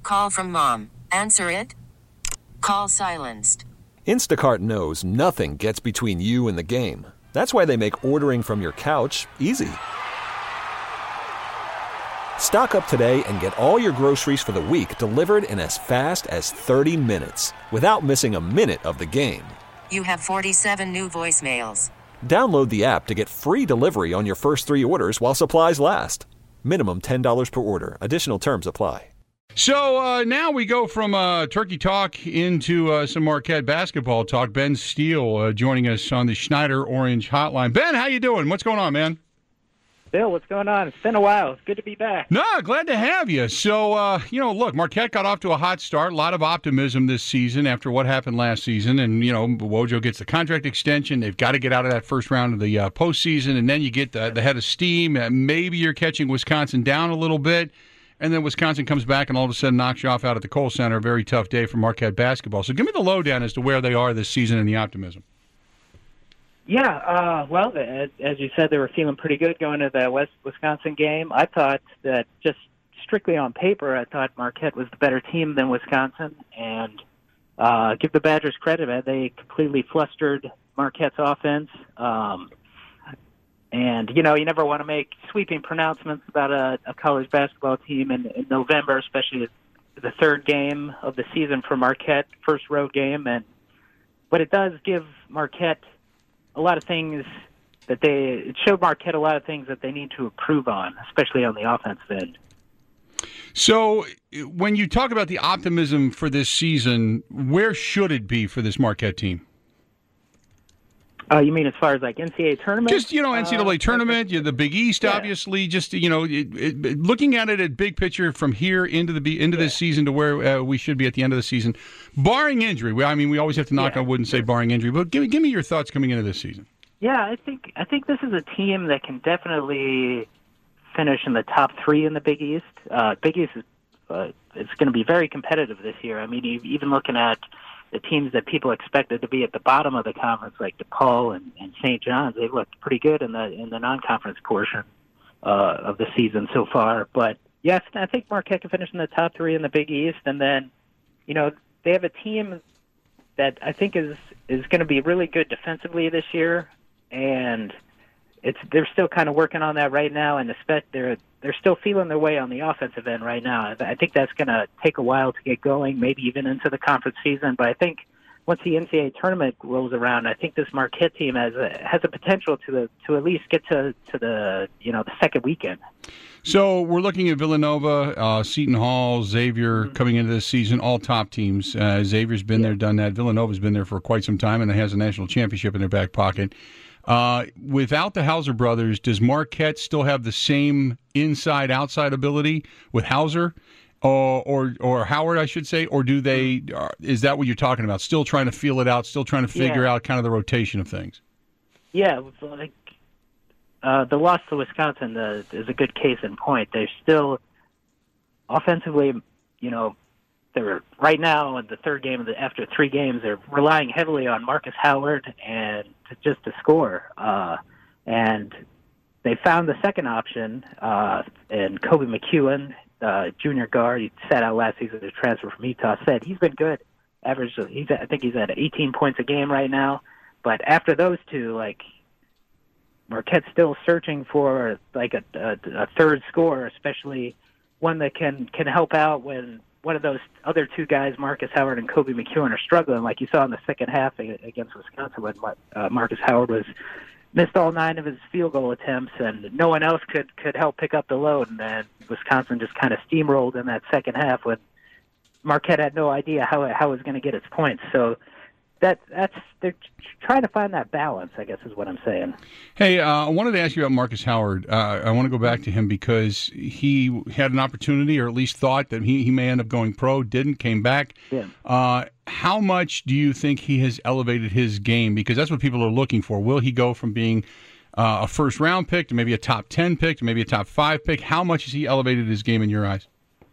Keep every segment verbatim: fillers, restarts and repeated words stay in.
Call from mom. Answer it. Call silenced. Instacart knows nothing gets between you and the game. That's why they make ordering from your couch easy. Stock up today and get all your groceries for the week delivered in as fast as thirty minutes without missing a minute of the game. You have forty-seven new voicemails. Download the app to get free delivery on your first three orders while supplies last. Minimum ten dollars per order. Additional terms apply. So uh, now we go from uh, Turkey Talk into uh, some Marquette basketball talk. Ben Steele uh, joining us on the Schneider Orange Hotline. Ben, how you doing? What's going on, man? Bill, what's going on? It's been a while. It's good to be back. No, glad to have you. So, uh, you know, look, Marquette got off to a hot start. A lot of optimism this season after what happened last season. And, you know, Wojo gets the contract extension. They've got to get out of that first round of the uh, postseason. And then you get the, the head of steam. Uh, maybe you're catching Wisconsin down a little bit. And then Wisconsin comes back and all of a sudden knocks you off out at the Kohl Center. A very tough day for Marquette basketball. So give me the lowdown as to where they are this season and the optimism. Yeah, uh, well, as, as you said, they were feeling pretty good going to the West Wisconsin game. I thought that just strictly on paper, I thought Marquette was the better team than Wisconsin. And uh, give the Badgers credit, man. They completely flustered Marquette's offense. Um And, you know, you never want to make sweeping pronouncements about a, a college basketball team in, in November, especially the third game of the season for Marquette, first road game. And but it does give Marquette a lot of things that they – it showed Marquette a lot of things that they need to improve on, especially on the offensive end. So when you talk about the optimism for this season, where should it be for this Marquette team? Uh, you mean as far as like N C double A tournament? Just, you know, N C double A uh, tournament, you the Big East, yeah. obviously. Just, you know, it, it, looking at it at big picture from here into the into yeah. this season to where uh, we should be at the end of the season, barring injury. We, I mean, we always have to knock yeah. on wood and say barring injury. But give, give me your thoughts coming into this season. Yeah, I think I think this is a team that can definitely finish in the top three in the Big East. Uh, Big East is uh, it's going to be very competitive this year. I mean, even looking at the teams that people expected to be at the bottom of the conference, like DePaul and, and Saint John's, they've looked pretty good in the in the non-conference portion uh, of the season so far. But yes, I think Marquette can finish in the top three in the Big East, and then, you know, they have a team that I think is is going to be really good defensively this year, and it's they're still kind of working on that right now, and especially they're they're still feeling their way on the offensive end right now. I think that's going to take a while to get going, maybe even into the conference season. But I think once the N C double A tournament rolls around, I think this Marquette team has a, has a potential to the, to at least get to, to the you know the second weekend. So we're looking at Villanova, uh, Seton Hall, Xavier mm-hmm. coming into this season, all top teams. Uh, Xavier's been yeah. there, done that. Villanova's been there for quite some time and has a national championship in their back pocket. Uh, without the Hauser brothers, does Marquette still have the same inside-outside ability with Hauser, or, or or Howard, I should say, or do they? Uh, is that what you're talking about? Still trying to feel it out, still trying to figure yeah. out kind of the rotation of things. Yeah, like uh, the loss to Wisconsin uh, is a good case in point. They're still offensively, you know. They're right now in the third game of the after three games. They're relying heavily on Marcus Howard and to, just to score. Uh, and they found the second option uh, in Kobe McEwen, uh, junior guard. He sat out last season to transfer from Utah. Said he's been good. Average. He's I think he's at eighteen points a game right now. But after those two, like Marquette's still searching for like a, a, a third scorer, especially one that can can help out when one of those other two guys, Marcus Howard and Kobe McEwen, are struggling, like you saw in the second half against Wisconsin when uh, Marcus Howard was missed all nine of his field goal attempts, and no one else could, could help pick up the load. And then Wisconsin just kind of steamrolled in that second half when Marquette had no idea how how it was going to get its points. So that that's they're trying to find that balance, I guess, is what I'm saying. Hey, uh, I wanted to ask you about Marcus Howard. Uh, I want to go back to him because he had an opportunity, or at least thought that he, he may end up going pro, didn't, came back. Yeah. Uh, how much do you think he has elevated his game? Because that's what people are looking for. Will he go from being uh, a first-round pick to maybe a top ten pick to maybe a top five pick? How much has he elevated his game in your eyes?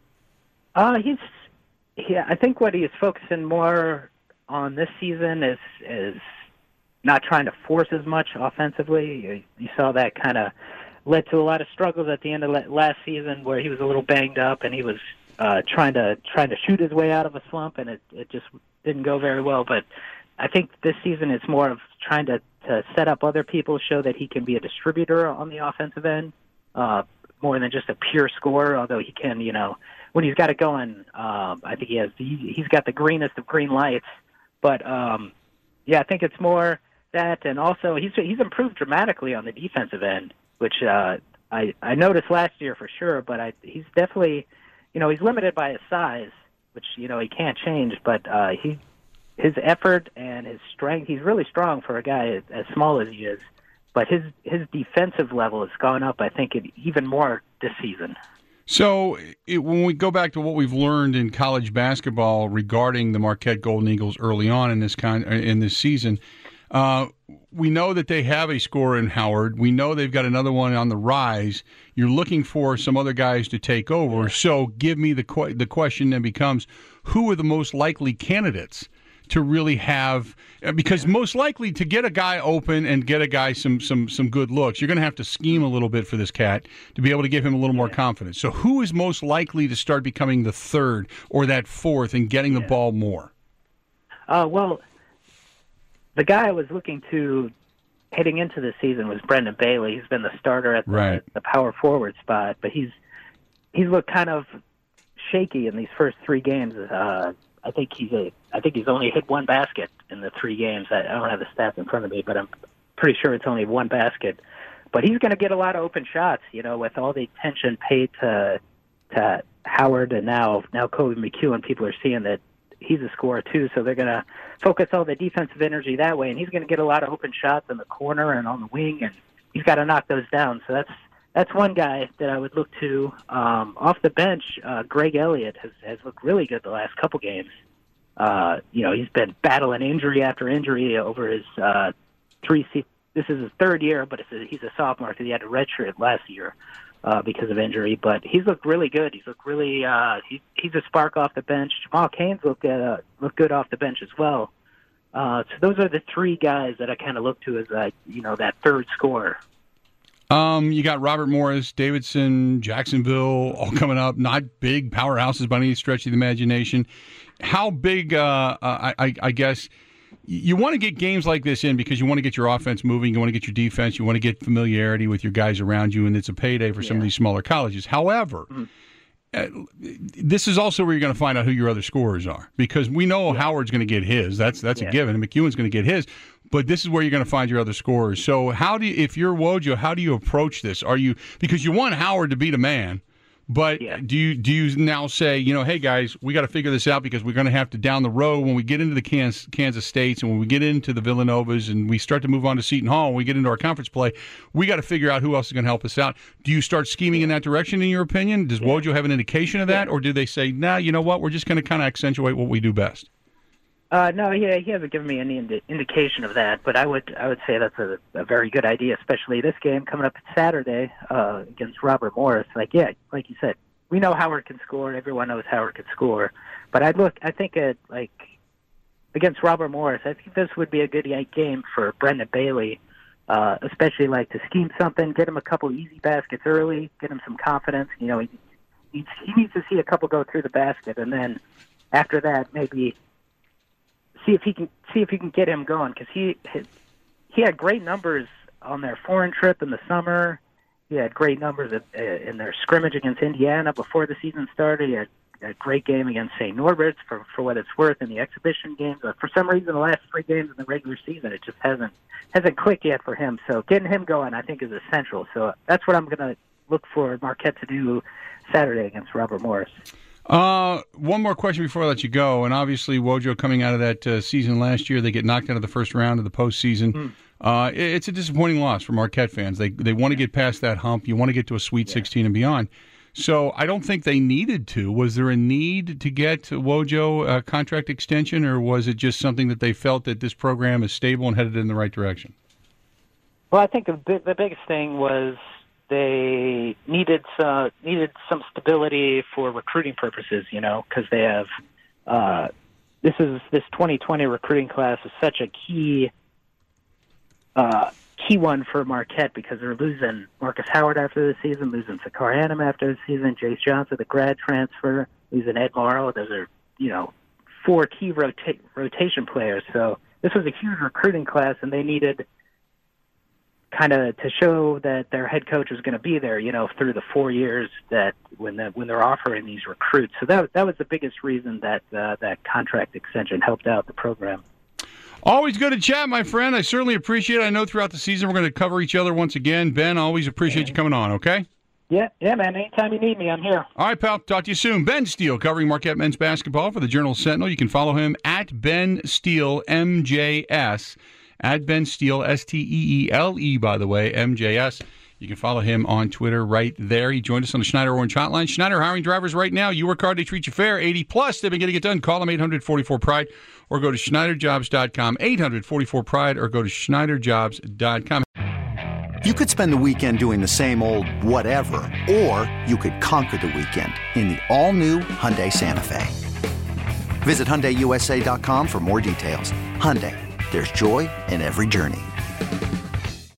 Uh, he's, yeah, I think what he is focusing more on this season is is not trying to force as much offensively. You, you saw that kind of led to a lot of struggles at the end of last season where he was a little banged up and he was uh, trying to trying to shoot his way out of a slump, and it, it just didn't go very well. But I think this season it's more of trying to, to set up other people, show that he can be a distributor on the offensive end, uh, more than just a pure scorer, although he can, you know, when he's got it going, um, I think he has, he, he's got the greenest of green lights. But, um, yeah, I think it's more that, and also he's he's improved dramatically on the defensive end, which uh, I, I noticed last year for sure, but I, he's definitely, you know, he's limited by his size, which, you know, he can't change, but uh, he his effort and his strength, he's really strong for a guy as, as small as he is, but his, his defensive level has gone up, I think, even more this season. So it, when we go back to what we've learned in college basketball regarding the Marquette Golden Eagles early on in this kind in this season, uh, we know that they have a scorer in Howard. We know they've got another one on the rise. You're looking for some other guys to take over. So give me the que- the question then becomes, who are the most likely candidates to really have, because most likely to get a guy open and get a guy some some some good looks, you're going to have to scheme a little bit for this cat to be able to give him a little more confidence. So who is most likely to start becoming the third or that fourth and getting the ball more? Uh, well, the guy I was looking to heading into the season was Brendan Bailey. He's been the starter at the, right. the power forward spot, but he's he's looked kind of shaky in these first three games. Uh, I think he's a. I think he's only hit one basket in the three games. I, I don't have the stats in front of me, but I'm pretty sure it's only one basket. But he's going to get a lot of open shots, you know, with all the attention paid to to Howard and now now Kobe McEwen. People are seeing that he's a scorer too, so they're going to focus all the defensive energy that way. And he's going to get a lot of open shots in the corner and on the wing, and he's got to knock those down. So that's. That's one guy that I would look to. Um, off the bench, uh, Greg Elliott has, has looked really good the last couple games. Uh, you know, he's been battling injury after injury over his uh, three. Se- this is his third year, but it's a, he's a sophomore because he had a redshirt last year uh, because of injury. But he's looked really good. He's looked really. Uh, he, he's a spark off the bench. Jamal Cain's looked uh, looked good off the bench as well. Uh, so those are the three guys that I kind of look to as uh, you know that third scorer. Um, you got Robert Morris, Davidson, Jacksonville, all coming up. Not big powerhouses by any stretch of the imagination. How big? Uh, I, I, I guess you want to get games like this in because you want to get your offense moving. You want to get your defense. You want to get familiarity with your guys around you, and it's a payday for yeah. some of these smaller colleges. However. Mm-hmm. Uh, this is also where you're going to find out who your other scorers are, because we know yeah. Howard's going to get his. That's that's yeah. a given. And McEwen's going to get his. But this is where you're going to find your other scorers. So how do you, if you're Wojo, how do you approach this? Are you, because you want Howard to beat a man, but yeah. do you do you now say, you know, hey guys, we got to figure this out because we're going to have to down the road when we get into the Kansas, Kansas States and when we get into the Villanovas and we start to move on to Seton Hall and we get into our conference play, we got to figure out who else is going to help us out. Do you start scheming in that direction in your opinion? Does yeah. Wojo have an indication of that, yeah. or do they say, nah, you know what, we're just going to kind of accentuate what we do best? Uh, no, yeah, he hasn't given me any indi- indication of that, but I would I would say that's a, a very good idea, especially this game coming up Saturday uh, against Robert Morris. Like, yeah, like you said, we know Howard can score. Everyone knows Howard can score. But I'd look, I think, at, like, against Robert Morris, I think this would be a good game for Brendan Bailey, uh, especially, like, to scheme something, get him a couple easy baskets early, get him some confidence. You know, he, he, he needs to see a couple go through the basket, and then after that, maybe see if he can see if he can get him going, because he he had great numbers on their foreign trip in the summer. He had great numbers at, uh, in their scrimmage against Indiana before the season started. He had a great game against Saint Norbert's for, for what it's worth in the exhibition games. But for some reason, the last three games in the regular season, it just hasn't hasn't clicked yet for him. So getting him going, I think, is essential. So that's what I'm going to look for Marquette to do Saturday against Robert Morris. Uh, one more question before I let you go. And obviously, Wojo coming out of that uh, season last year, they get knocked out of the first round of the postseason. Mm. Uh, it's a disappointing loss for Marquette fans. They they want to get past that hump. You want to get to a Sweet yeah. sixteen and beyond. So I don't think they needed to. Was there a need to get Wojo a contract extension, or was it just something that they felt that this program is stable and headed in the right direction? Well, I think the, the biggest thing was they needed uh, needed some stability for recruiting purposes, you know, because they have uh, this is this twenty twenty recruiting class is such a key uh, key one for Marquette, because they're losing Marcus Howard after the season, losing Sakar Hanem after the season, Jace Johnson, the grad transfer, losing Ed Morrow. Those are, you know, four key rota- rotation players. So this was a huge recruiting class, and they needed kind of to show that their head coach was going to be there, you know, through the four years that when the, when they're offering these recruits. So that that was the biggest reason that uh, that contract extension helped out the program. Always good to chat, my friend. I certainly appreciate it. I know throughout the season we're going to cover each other once again. Ben, always appreciate you coming on, okay? Yeah, yeah, man. Anytime you need me, I'm here. All right, pal. Talk to you soon. Ben Steele, covering Marquette men's basketball for the Journal Sentinel. You can follow him at Ben Steele, M J S. At Ben Steele, S T E E L E, by the way, M J S. You can follow him on Twitter right there. He joined us on the Schneider Orange Hotline. Schneider hiring drivers right now. You work hard, they treat you fair. eighty plus, they've been getting it done. Call them eight hundred forty-four pride or go to schneider jobs dot com. eight hundred forty-four pride or go to schneider jobs dot com. You could spend the weekend doing the same old whatever, or you could conquer the weekend in the all-new Hyundai Santa Fe. Visit Hyundai U S A dot com for more details. Hyundai, there's joy in every journey.